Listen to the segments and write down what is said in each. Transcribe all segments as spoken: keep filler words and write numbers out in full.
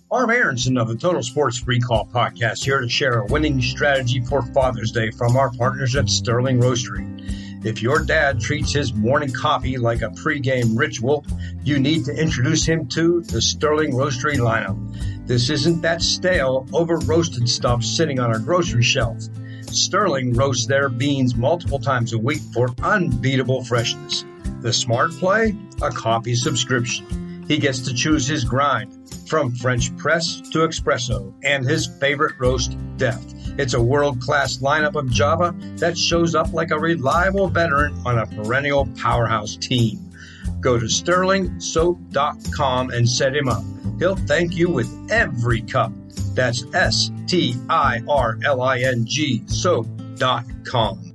Arm Aronson of the Total Sports Recall podcast here to share a winning strategy for Father's Day from our partners at Sterling Roastery. If your dad treats his morning coffee like a pregame ritual, you need to introduce him to the Sterling Roastery lineup. This isn't that stale, over-roasted stuff sitting on our grocery shelf. Sterling roasts their beans multiple times a week for unbeatable freshness. The smart play? A coffee subscription. He gets to choose his grind, from French press to espresso, and his favorite roast, deft. It's a world-class lineup of Java that shows up like a reliable veteran on a perennial powerhouse team. Go to sterling soap dot com and set him up. He'll thank you with every cup. That's S T I R L I N G soap dot com.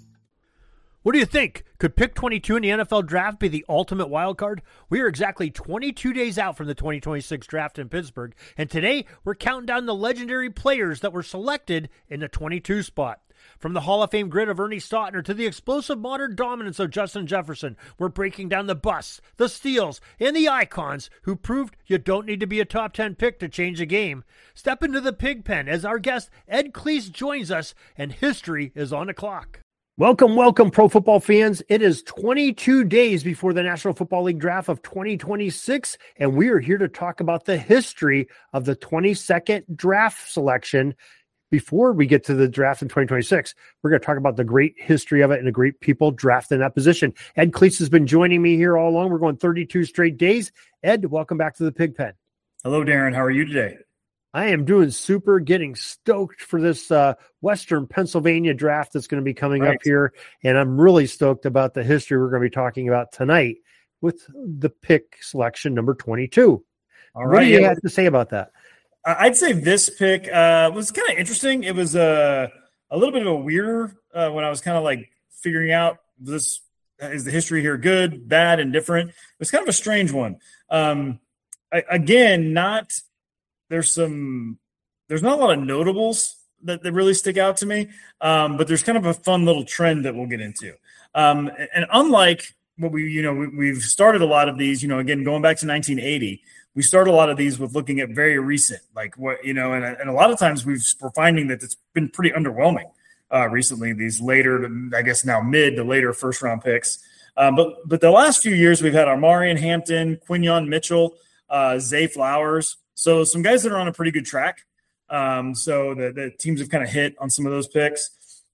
What do you think? Could pick twenty-two in the N F L draft be the ultimate wild card? We are exactly twenty-two days out from the twenty twenty-six draft in Pittsburgh, and today we're counting down the legendary players that were selected in the twenty-two spot. From the Hall of Fame grit of Ernie Stautner to the explosive modern dominance of Justin Jefferson, we're breaking down the busts, the steals, and the icons who proved you don't need to be a top ten pick to change the game. Step into the pig pen as our guest Ed Cleese joins us, and history is on the clock. Welcome, welcome, pro football fans. It is twenty-two days before the National Football League draft of twenty twenty-six, and we are here to talk about the history of the twenty-second draft selection. Before we get to the draft in twenty twenty-six, we're going to talk about the great history of it and the great people drafted in that position. Ed Cleese has been joining me here all along. We're going thirty-two straight days. Ed, welcome back to the pig pen. Hello, Darren. How are you today? I am doing super, getting stoked for this uh, Western Pennsylvania draft that's going to be coming right up here. And I'm really stoked about the history we're going to be talking about tonight with the pick selection number twenty-two. All right. What do you yeah. have to say about that? I'd say this pick uh, was kind of interesting. It was uh, a little bit of a weirder uh, when I was kind of like figuring out this, is the history here good, bad, and different? It was kind of a strange one. Um, I, again, not – There's some, there's not a lot of notables that, that really stick out to me, um, but there's kind of a fun little trend that we'll get into. Um, and unlike what we, you know, we, we've started a lot of these, you know, again, going back to nineteen eighty, we started a lot of these with looking at very recent, like what, you know, and, and a lot of times we've, we're finding that it's been pretty underwhelming uh, recently, these later, I guess now mid to later first round picks. Um, but, but the last few years we've had Armarian Hampton, Quinyon Mitchell, uh, Zay Flowers. So some guys that are on a pretty good track. Um, so the, the teams have kind of hit on some of those picks.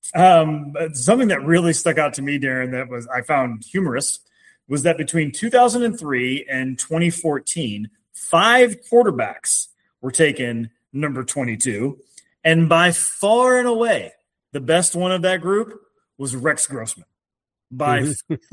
Um, but something that really stuck out to me, Darren, that was I found humorous, was that between two thousand three and twenty fourteen, five quarterbacks were taken number twenty-two. And by far and away, the best one of that group was Rex Grossman. By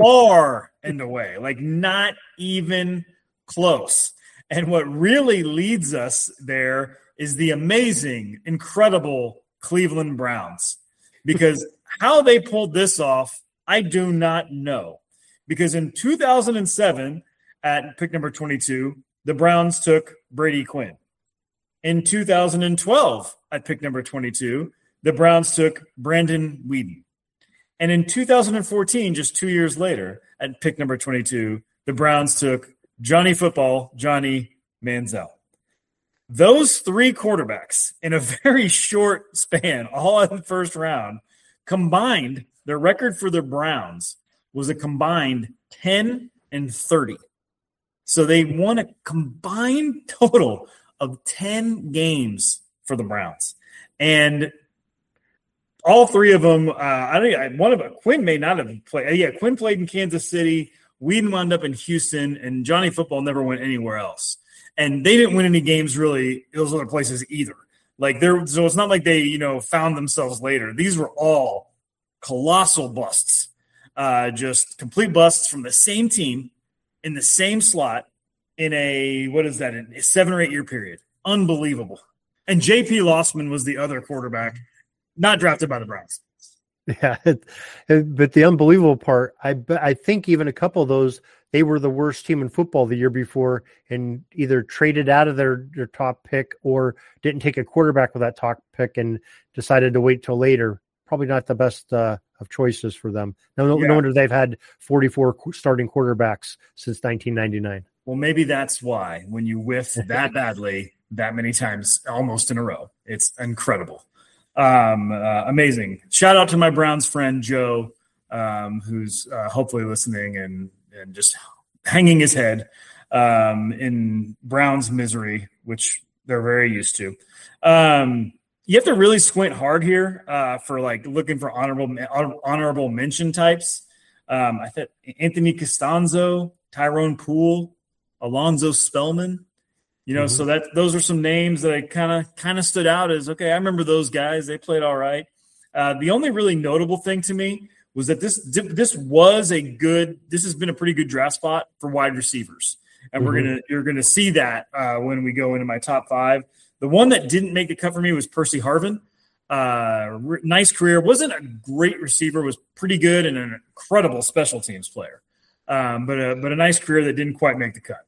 far and away, like not even close. And what really leads us there is the amazing, incredible Cleveland Browns. Because how they pulled this off, I do not know. Because in two thousand seven, at pick number twenty-two, the Browns took Brady Quinn. In two thousand twelve, at pick number twenty-two, the Browns took Brandon Weeden. And in two thousand fourteen, just two years later, at pick number twenty-two, the Browns took Johnny Football, Johnny Manziel. Those three quarterbacks in a very short span, all in the first round, combined, their record for the Browns was a combined ten and thirty. So they won a combined total of ten games for the Browns. And all three of them, uh, I think one of them, Quinn may not have played. Yeah, Quinn played in Kansas City. Weeden wound up in Houston, and Johnny Football never went anywhere else. And they didn't win any games really those other places either. Like there, so it's not like they, you know, found themselves later. These were all colossal busts, uh, just complete busts from the same team in the same slot in a what is that? In a seven or eight year period. Unbelievable. And J P Lossman was the other quarterback, not drafted by the Browns. Yeah, but the unbelievable part, I I think even a couple of those, they were the worst team in football the year before and either traded out of their, their top pick or didn't take a quarterback with that top pick and decided to wait till later. Probably not the best uh, of choices for them. No, no, yeah. no wonder they've had forty-four starting quarterbacks since nineteen ninety-nine. Well, maybe that's why when you whiff that badly, that many times almost in a row. It's incredible. Um, uh, amazing. Shout out to my Browns friend, Joe, um, who's uh, hopefully listening and, and just hanging his head um, in Browns misery, which they're very used to. Um, you have to really squint hard here uh, for like looking for honorable honorable mention types. Um, I thought Anthony Costanzo, Tyrone Poole, Alonzo Spellman. You know, mm-hmm. so that those are some names that I kind of kind of stood out as, okay, I remember those guys. They played all right. Uh, the only really notable thing to me was that this this was a good – this has been a pretty good draft spot for wide receivers. And mm-hmm. we're gonna you're going to see that uh, when we go into my top five. The one that didn't make the cut for me was Percy Harvin. Uh, re- nice career. Wasn't a great receiver. Was pretty good and an incredible special teams player. Um, but, a, but a nice career that didn't quite make the cut.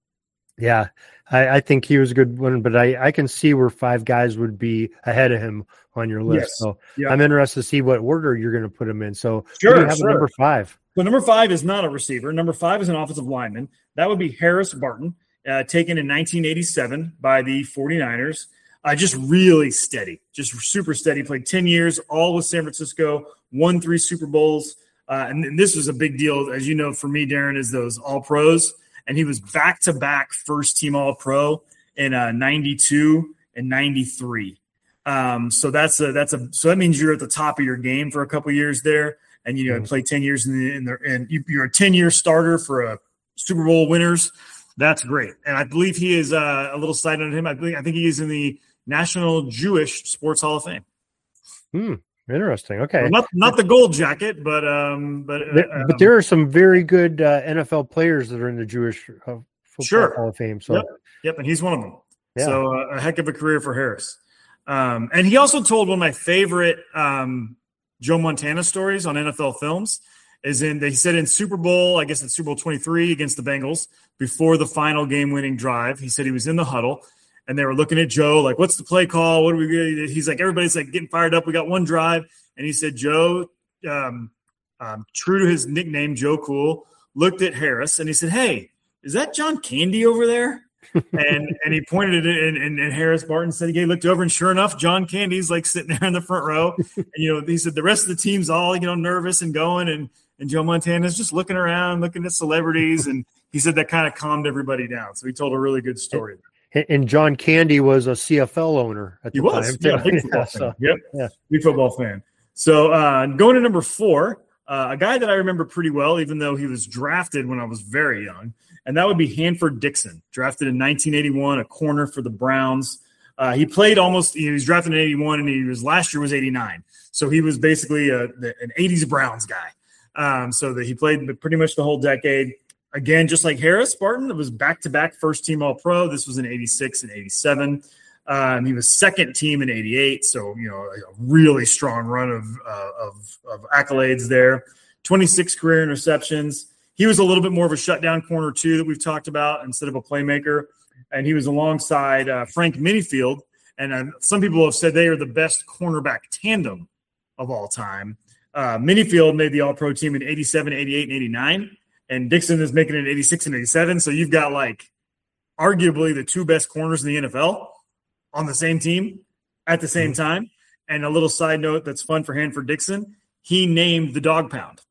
Yeah, I, I think he was a good one, but I, I can see where five guys would be ahead of him on your list. Yes. So yep. I'm interested to see what order you're going to put him in. So sure, you have sure. number five. So number five is not a receiver. Number five is an offensive lineman. That would be Harris Barton, uh, taken in nineteen eighty-seven by the 49ers. Uh, just really steady, just super steady. Played ten years, all with San Francisco, won three Super Bowls. Uh, and, and this was a big deal, as you know, for me, Darren, is those all-pros. And he was back-to-back first-team All-Pro in uh, ninety-two and ninety-three. Um, so that's a that's a so that means you're at the top of your game for a couple years there, and you know mm-hmm. play ten years in the in the and you're a ten-year starter for a Super Bowl winners. That's great, and I believe he is uh, a little side note on him. I believe I think he is in the National Jewish Sports Hall of Fame. Hmm. Interesting. Okay, well, not not the gold jacket, but um, but uh, there, but there are some very good uh, N F L players that are in the Jewish uh, Football sure. Hall of Fame. So, yep, yep, and he's one of them. Yeah. So uh, a heck of a career for Harris. Um, and he also told one of my favorite um, Joe Montana stories on N F L Films. Is in they said in Super Bowl, I guess it's Super Bowl twenty-three against the Bengals before the final game-winning drive. He said he was in the huddle. And they were looking at Joe, like, what's the play call? What are we going to He's like, everybody's like getting fired up. We got one drive. And he said, Joe, um, um, true to his nickname, Joe Cool, looked at Harris and he said, hey, is that John Candy over there? and and he pointed at it, and, and, and Harris Barton said, he looked over, and sure enough, John Candy's like sitting there in the front row. And, you know, he said the rest of the team's all, you know, nervous and going, and, and Joe Montana's just looking around, looking at celebrities. And he said that kind of calmed everybody down. So he told a really good story. And John Candy was a C F L owner at the he was. time. Yeah, big football yeah, fan. so, yep. Yeah. Big football fan. So uh, going to number four, uh, a guy that I remember pretty well, even though he was drafted when I was very young, and that would be Hanford Dixon, drafted in nineteen eighty-one, a corner for the Browns. Uh, he played almost – he was drafted in eighty-one, and he was last year was eighty-nine. So he was basically a, an eighties Browns guy. Um, so that he played pretty much the whole decade. Again, just like Harris Barton, it was back-to-back first-team All-Pro. This was in eighty-six and eighty-seven. Um, he was second team in eighty-eight, so, you know, a really strong run of, uh, of, of accolades there. twenty-six career interceptions. He was a little bit more of a shutdown corner, too, that we've talked about instead of a playmaker. And he was alongside uh, Frank Minifield. And uh, some people have said they are the best cornerback tandem of all time. Uh, Minifield made the All-Pro team in eighty-seven, eighty-eight, and eighty-nine. And Dixon is making it in eighty-six and eighty-seven. So you've got, like, arguably the two best corners in the N F L on the same team at the same time. And a little side note that's fun for Hanford Dixon, he named the dog pound.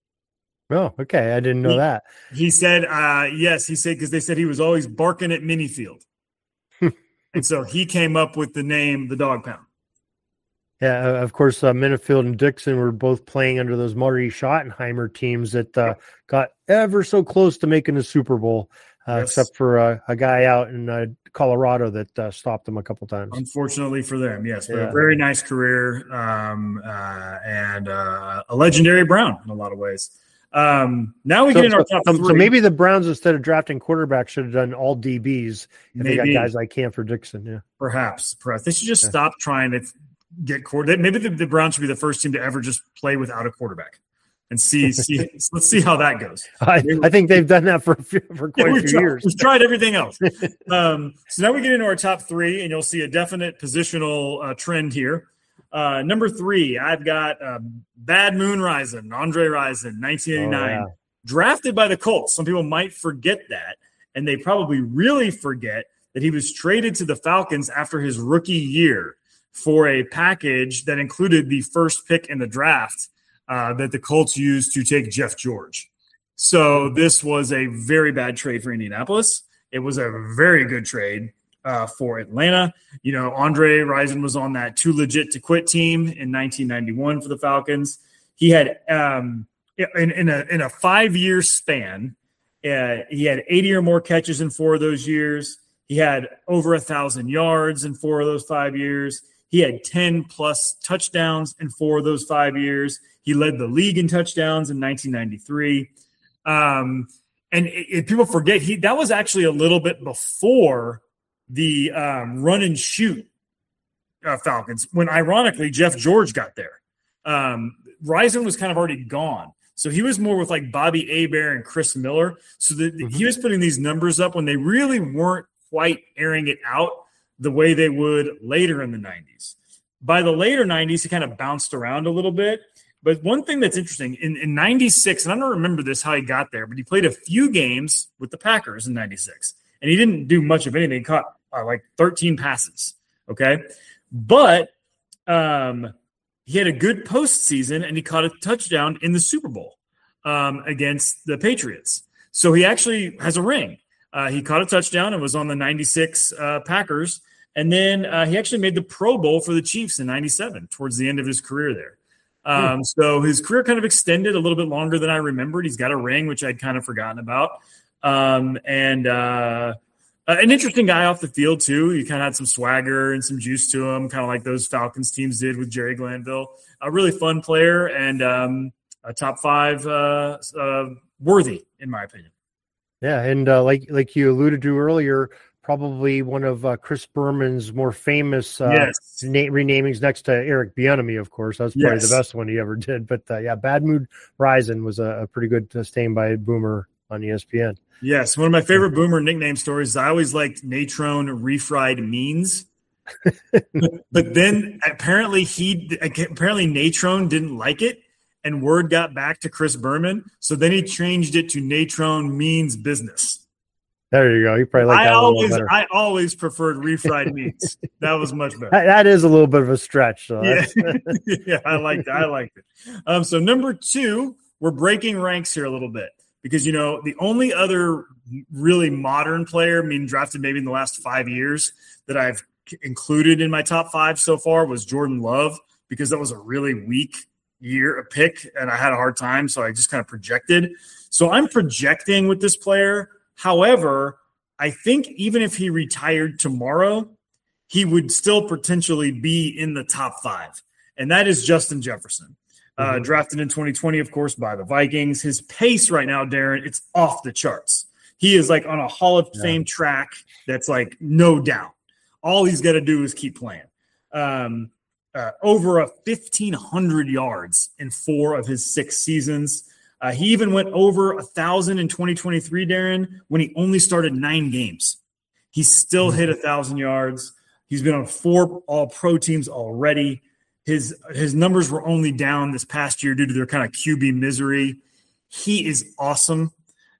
Oh, okay. I didn't know he, that. He said, uh, yes, he said, because they said he was always barking at Minifield. And so he came up with the name, the dog pound. Yeah, of course, uh, Minifield and Dixon were both playing under those Marty Schottenheimer teams that uh, got ever so close to making the Super Bowl, uh, yes. except for uh, a guy out in uh, Colorado that uh, stopped them a couple times. Unfortunately for them, yes. But yeah. a very nice career um, uh, and uh, a legendary Brown in a lot of ways. Um, now we so, get in our so, top three. So maybe the Browns, instead of drafting quarterbacks, should have done all D Bs if maybe. they got guys like Hanford Dixon. Yeah, Perhaps. Perhaps. They should just yeah. stop trying to – get quarterback. Maybe the, the Browns should be the first team to ever just play without a quarterback, and see. see let's see how that goes. I, I think they've done that for for quite yeah, a few tried, years. We've tried everything else. um, so now we get into our top three, and you'll see a definite positional uh, trend here. Uh, number three, I've got uh, Bad Moon Rising, Andre Rison, nineteen eighty-nine, oh, yeah. drafted by the Colts. Some people might forget that, and they probably really forget that he was traded to the Falcons after his rookie year for a package that included the first pick in the draft uh, that the Colts used to take Jeff George. So this was a very bad trade for Indianapolis. It was a very good trade uh, for Atlanta. You know, Andre Rison was on that too legit to quit team in nineteen ninety-one for the Falcons. He had um, in, in a in a five-year span, uh, he had eighty or more catches in four of those years. He had over a thousand yards in four of those five years. He had ten plus touchdowns in four of those five years. He led the league in touchdowns in nineteen ninety-three. Um, and it, it, people forget he that was actually a little bit before the um, run and shoot uh, Falcons, when ironically Jeff George got there. Um, Rison was kind of already gone. So he was more with like Bobby Hebert and Chris Miller. So the, mm-hmm. he was putting these numbers up when they really weren't quite airing it out the way they would later in the nineties. By the later nineties, he kind of bounced around a little bit. But one thing that's interesting, in, in ninety-six, and I don't remember this, how he got there, but he played a few games with the Packers in ninety-six. And he didn't do much of anything. He caught uh, like thirteen passes, okay? But um, he had a good postseason, and he caught a touchdown in the Super Bowl um, against the Patriots. So he actually has a ring. Uh, he caught a touchdown and was on the ninety-six uh, Packers. And then uh, he actually made the Pro Bowl for the Chiefs in ninety-seven, towards the end of his career there. Um, so his career kind of extended a little bit longer than I remembered. He's got a ring, which I'd kind of forgotten about. Um, and uh, an interesting guy off the field, too. He kind of had some swagger and some juice to him, kind of like those Falcons teams did with Jerry Glanville. A really fun player and um, a top five uh, uh, worthy, in my opinion. Yeah, and uh, like like you alluded to earlier, probably one of uh, Chris Berman's more famous uh, yes. na- renamings next to Eric Bieniemy, of course. That's probably yes. the best one he ever did. But, uh, yeah, Bad Mood Rison was a, a pretty good uh, stain by Boomer on E S P N. Yes, one of my favorite Boomer nickname stories is I always liked Natrone refried means. but, but then apparently he apparently Natrone didn't like it, and word got back to Chris Berman. So then he changed it to Natrone means business. There you go. You probably like that I a little always, better. I always preferred refried meats. That was much better. that, that is a little bit of a stretch. So yeah. yeah, I liked it. I liked it. Um, so number two, we're breaking ranks here a little bit because, you know, the only other really modern player, I mean, drafted maybe in the last five years that I've included in my top five so far was Jordan Love, because that was a really weak year, a pick, and I had a hard time. So I just kind of projected. So I'm projecting with this player. However, I think even if he retired tomorrow, he would still potentially be in the top five, and that is Justin Jefferson, uh, mm-hmm. drafted in twenty twenty, of course, by the Vikings. His pace right now, Darren, it's off the charts. He is like on a Hall of yeah. Fame track that's like no doubt. All he's got to do is keep playing. Um, uh, over a fifteen hundred yards in four of his six seasons. Uh, he even went over one thousand in twenty twenty-three, Darren, when he only started nine games. He still hit one thousand yards. He's been on four all-pro teams already. His his numbers were only down this past year due to their kind of Q B misery. He is awesome.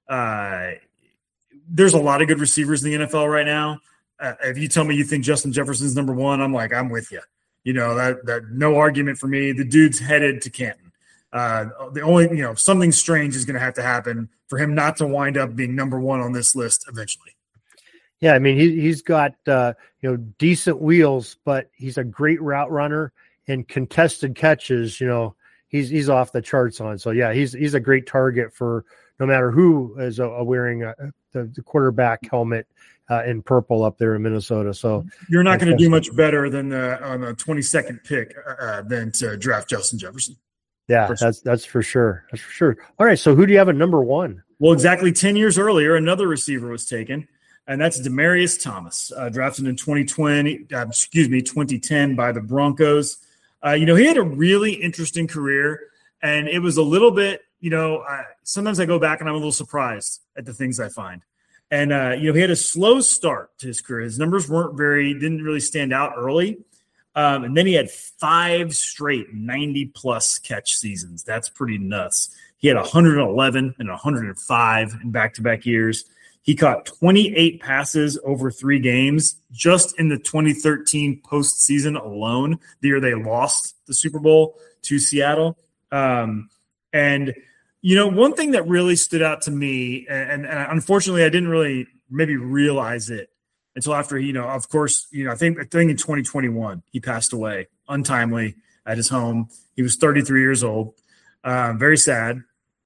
Uh, there's a lot of good receivers in the N F L right now. Uh, if you tell me you think Justin Jefferson's number one, I'm like, I'm with you. You know, that that no argument for me. The dude's headed to Canton. Uh, the only, you know, something strange is going to have to happen for him not to wind up being number one on this list eventually. Yeah, I mean, he, he's got, uh, you know, decent wheels, but he's a great route runner, and contested catches, you know, he's he's off the charts on. So, yeah, he's he's a great target for no matter who is uh, wearing uh, the, the quarterback helmet uh, in purple up there in Minnesota. So you're not going to do much better than the, on the twenty-second pick uh, than to draft Justin Jefferson. Yeah, that's that's for sure. That's for sure. All right, so who do you have at number one? Well, exactly ten years earlier, another receiver was taken, and that's Demaryius Thomas, uh, drafted in twenty twenty. Uh, excuse me, twenty ten by the Broncos. Uh, you know, he had a really interesting career, and it was a little bit. You know, uh, sometimes I go back and I'm a little surprised at the things I find. And uh, you know, he had a slow start to his career. His numbers weren't very, didn't really stand out early. Um, and then he had five straight ninety-plus catch seasons. That's pretty nuts. He had one hundred eleven and one hundred five in back-to-back years. He caught twenty-eight passes over three games just in the twenty thirteen postseason alone, the year they lost the Super Bowl to Seattle. Um, and, you know, one thing that really stood out to me, and, and unfortunately I didn't really maybe realize it until after, you know, of course, you know, I think, I think in twenty twenty-one, he passed away untimely at his home. He was thirty-three years old. Um, very sad.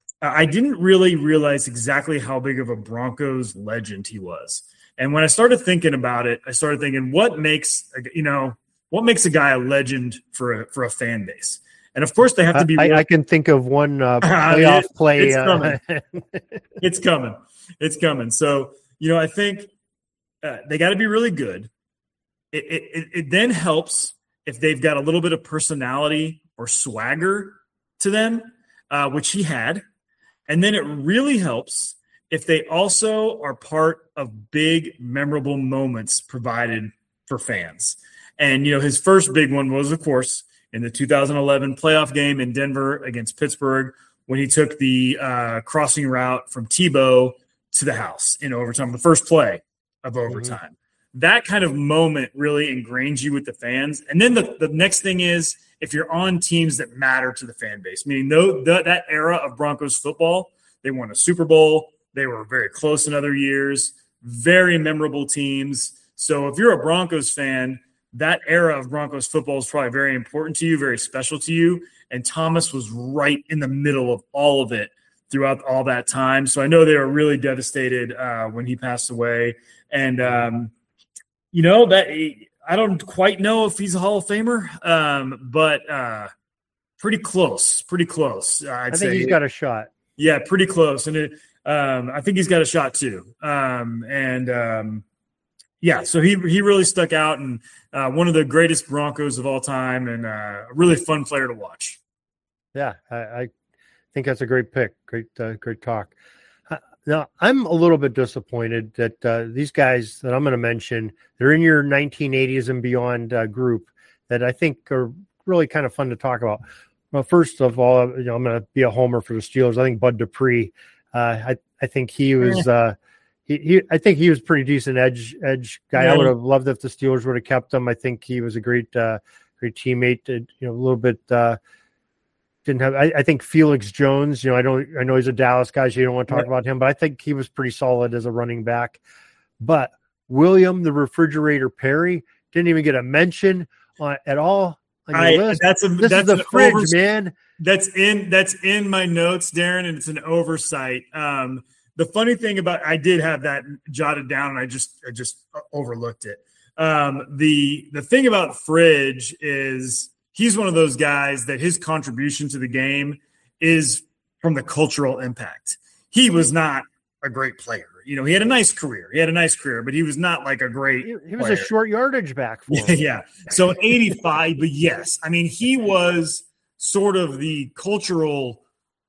I didn't really realize exactly how big of a Broncos legend he was. And when I started thinking about it, I started thinking, what makes, you know, what makes a guy a legend for a, for a fan base? And of course they have to be. I, really- I can think of one uh, playoff it, play. It's coming. Uh, it's coming. It's coming. So, you know, I think uh, they got to be really good. It, it, it then helps if they've got a little bit of personality or swagger to them, uh, which he had. And then it really helps if they also are part of big, memorable moments provided for fans. And, you know, his first big one was, of course, in the two thousand eleven playoff game in Denver against Pittsburgh when he took the uh, crossing route from Tebow to the house in overtime, the first play of overtime. Mm-hmm. That kind of moment really ingrains you with the fans. And then the, the next thing is, if you're on teams that matter to the fan base, meaning though the, that era of Broncos football, they won a Super Bowl. They were very close in other years, very memorable teams. So if you're a Broncos fan, that era of Broncos football is probably very important to you, very special to you. And Thomas was right in the middle of all of it throughout all that time. So I know they were really devastated uh, when he passed away. And, um, you know, that I don't quite know if he's a Hall of Famer, um, but uh, pretty close, pretty close. I'd I think say. he's got a shot. Yeah, pretty close. And it, um, I think he's got a shot too. Um, and um, yeah, so he he really stuck out and uh, one of the greatest Broncos of all time and uh, a really fun player to watch. Yeah, I, I think that's a great pick. Great, uh, great talk. Uh, now, I'm a little bit disappointed that uh, these guys that I'm going to mention, they're in your nineteen eighties and beyond uh, group that I think are really kind of fun to talk about. Well, first of all, you know, I'm going to be a homer for the Steelers. I think Bud Dupree. Uh, I I think he was. Uh, he, he I think he was pretty decent edge edge guy. Yeah. I would have loved if the Steelers would have kept him. I think he was a great uh, great teammate. You know, a little bit. Uh, didn't have. I, I think Felix Jones. You know, I don't. I know he's a Dallas guy, so you don't want to talk yeah. about him. But I think he was pretty solid as a running back. But William the Refrigerator Perry didn't even get a mention on, at all. I, that's a this that's is the fridge, overs- man. That's in that's in my notes, Darren, and it's an oversight. Um, the funny thing about I did have that jotted down, and I just I just overlooked it. Um, the the thing about Fridge is he's one of those guys that his contribution to the game is from the cultural impact. He was not a great player. You know, he had a nice career. He had a nice career, but he was not like a great He, he was player. a short yardage back for him. Yeah. So eighty-five, but yes. I mean, he was sort of the cultural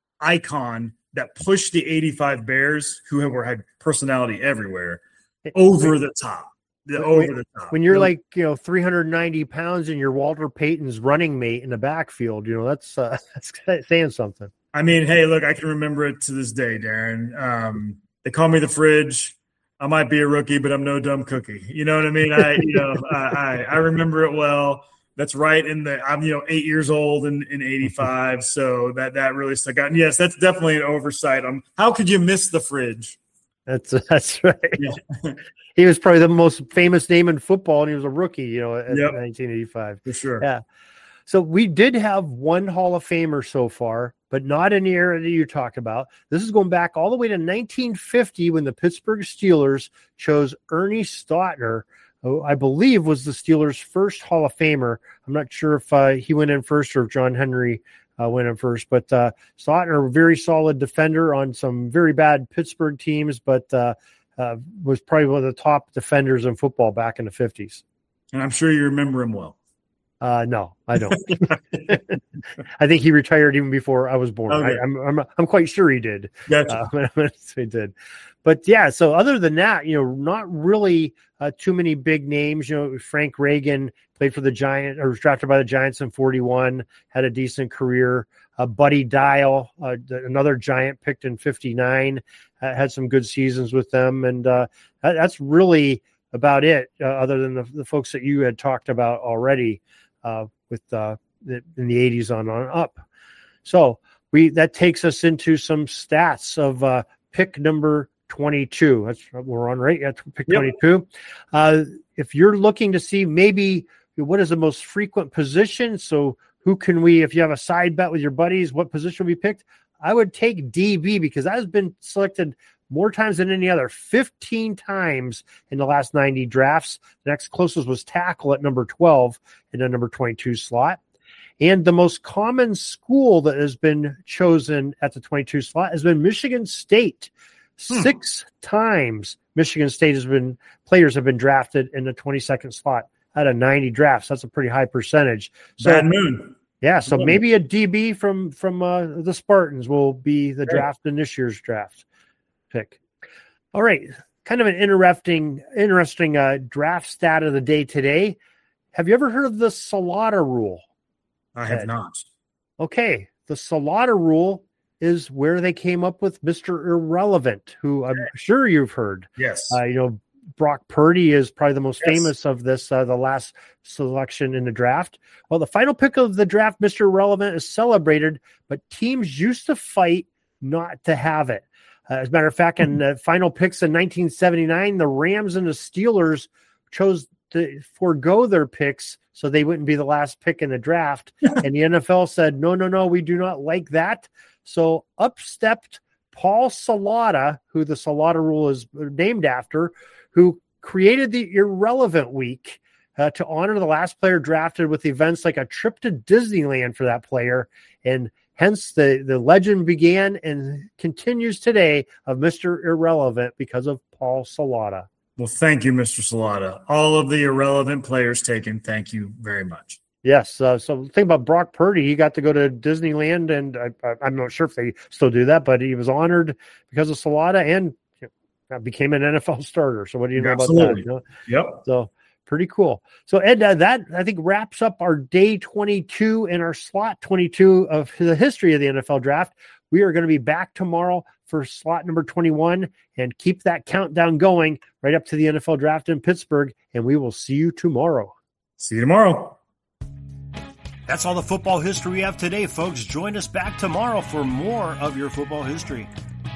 icon that pushed the eighty-five Bears, who were had personality everywhere, over the top. The, when, over the top. When you're like, you know, three hundred ninety pounds and you're Walter Payton's running mate in the backfield, you know, that's, uh, that's saying something. I mean, hey, look, I can remember it to this day, Darren. Um, They call me the Fridge. I might be a rookie, but I'm no dumb cookie. You know what I mean? I, you know, I, I remember it well. That's right in the. I'm, you know, eight years old in, in eighty-five, so that that really stuck out. And yes, that's definitely an oversight. Um, how could you miss the Fridge? That's that's right. Yeah. He was probably the most famous name in football, and he was a rookie. You know, in yep. nineteen eighty-five. For sure. Yeah. So we did have one Hall of Famer so far, but not in the era that you talked about. This is going back all the way to nineteen fifty when the Pittsburgh Steelers chose Ernie Stautner, who I believe was the Steelers' first Hall of Famer. I'm not sure if uh, he went in first or if John Henry uh, went in first, but uh, Stautner, a very solid defender on some very bad Pittsburgh teams, but uh, uh, was probably one of the top defenders in football back in the fifties. And I'm sure you remember him well. Uh, no, I don't. I think he retired even before I was born. Okay. I, I'm, I'm, I'm quite sure he did. Gotcha. Uh, he did. but yeah, so other than that, you know, not really uh, too many big names. You know, Frank Reagan played for the Giants, or was drafted by the Giants in forty-one, had a decent career. Uh, Buddy Dial, uh, another Giant picked in fifty-nine, uh, had some good seasons with them. And uh, that, that's really about it, uh, other than the, the folks that you had talked about already uh, with uh, the, in the eighties on, on up. So we that takes us into some stats of uh, pick number twenty-two. That's what we're on, right? Yeah, pick yep. twenty-two. Uh, if you're looking to see maybe what is the most frequent position, so who can we, if you have a side bet with your buddies, what position we picked? I would take D B because that has been selected more times than any other, fifteen times in the last ninety drafts. The next closest was tackle at number twelve in the number twenty-two slot. And the most common school that has been chosen at the twenty-two slot has been Michigan State. Hmm. Six times Michigan State has been, players have been drafted in the twenty-second slot out of ninety drafts. That's a pretty high percentage. So, Bad moon. Yeah, so maybe a D B from from uh, the Spartans will be the draft in this year's draft pick. All right, kind of an interesting interesting uh, draft stat of the day today. Have you ever heard of the Salata rule? I have Ed? not. Okay, the Salata rule is where they came up with Mister Irrelevant, who I'm sure you've heard. Yes. Uh, you know, Brock Purdy is probably the most yes. famous of this, uh, the last selection in the draft. Well, the final pick of the draft, Mister Irrelevant, is celebrated, but teams used to fight not to have it. Uh, as a matter of fact, in the final picks in nineteen seventy-nine, the Rams and the Steelers chose to forego their picks so they wouldn't be the last pick in the draft. And the N F L said, no, no, no, we do not like that. So up stepped Paul Salata, who the Salata rule is named after, who created the Irrelevant Week uh, to honor the last player drafted with events like a trip to Disneyland for that player. And hence the, the legend began and continues today of Mister Irrelevant because of Paul Salata. Well, thank you, Mister Salata. All of the irrelevant players taken, thank you very much. Yes. Uh, so think about Brock Purdy. He got to go to Disneyland, and I, I, I'm not sure if they still do that, but he was honored because of Salata and you know, became an N F L starter. So what do you know Absolutely. about that? You know? Yep. So pretty cool. So Ed, uh, that I think wraps up our day twenty-two and our slot twenty-two of the history of the N F L draft. We are going to be back tomorrow for slot number twenty-one and keep that countdown going right up to the N F L draft in Pittsburgh. And we will see you tomorrow. See you tomorrow. That's all the football history we have today, folks. Join us back tomorrow for more of your football history.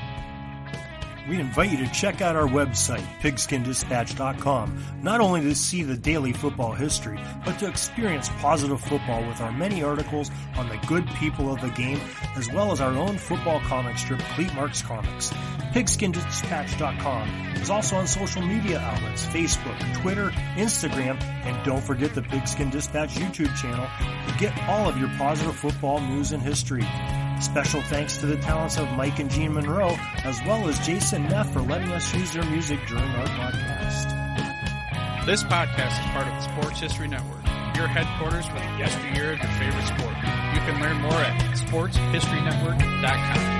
We invite you to check out our website, pigskin dispatch dot com, not only to see the daily football history, but to experience positive football with our many articles on the good people of the game, as well as our own football comic strip, Cleat Marks Comics. pigskin dispatch dot com is also on social media outlets, Facebook, Twitter, Instagram, and don't forget the Pigskin Dispatch YouTube channel to get all of your positive football news and history. Special thanks to the talents of Mike and Gene Monroe, as well as Jason Neff for letting us use their music during our podcast. This podcast is part of the Sports History Network, your headquarters for the yesteryear of your favorite sport. You can learn more at sports history network dot com.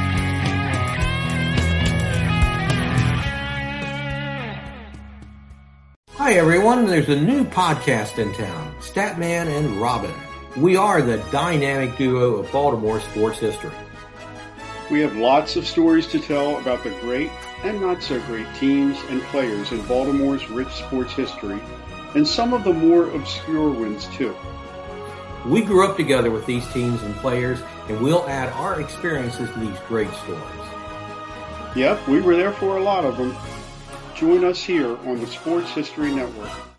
Hi everyone, there's a new podcast in town, Statman and Robin. We are the dynamic duo of Baltimore sports history. We have lots of stories to tell about the great and not so great teams and players in Baltimore's rich sports history, and some of the more obscure ones too. We grew up together with these teams and players, and we'll add our experiences to these great stories. Yep, we were there for a lot of them. Join us here on the Sports History Network.